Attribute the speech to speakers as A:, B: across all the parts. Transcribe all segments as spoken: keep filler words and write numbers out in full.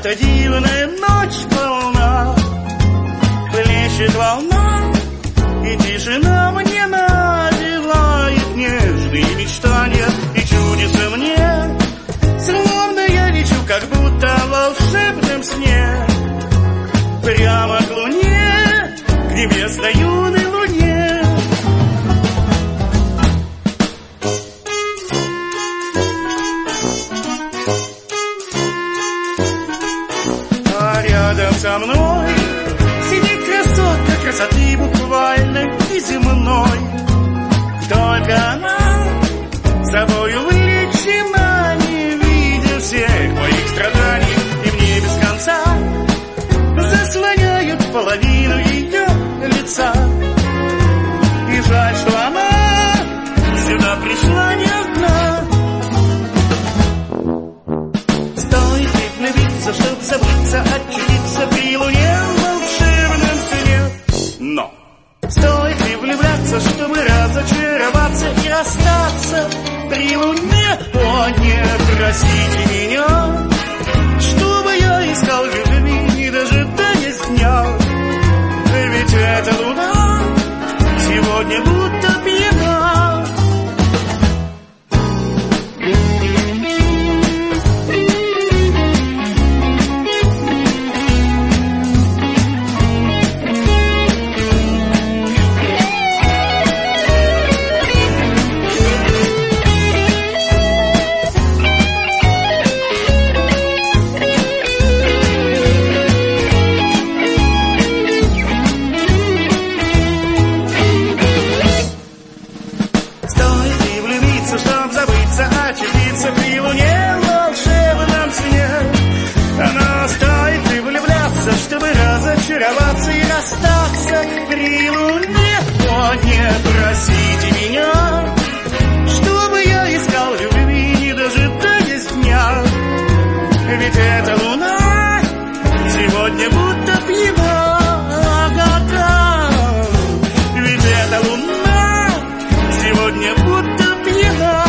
A: эта дивная ночь полна, плещет волна, и тишина мне навевает нежные мечтания и чудится мне, словно я лечу, как будто в волшебном сне, прямо к луне, к небесной юной луне. А рядом со мной сидит красотка, красоты буквально неземной. Только она собою вылечена, не видя всех моих страданий, и мне без конца заслоняют половину ее лица. И жаль, что она сюда пришла не одна. Стоит ведь влюбиться, чтоб забыться, очутиться при луне в волшебном сне. Но стоит ли влюбляться, чтобы разочароваться и остаться при луне? О, не просите меня, чтобы я искал любви, не дожидаясь дня. Ведь эта луна сегодня будто пьяна. Очутиться при луне в волшебном сне. Она стоит и влюбляться, чтобы разочароваться и расстаться при луне. О, не просите меня, чтобы я искал любви, не дожидаясь дня. Ведь эта луна сегодня будто пьяна. Ведь эта луна сегодня будто пьяна.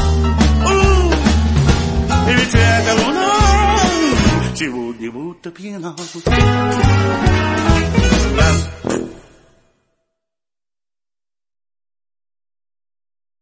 A: Ведь эта луна сегодня будто пьяна.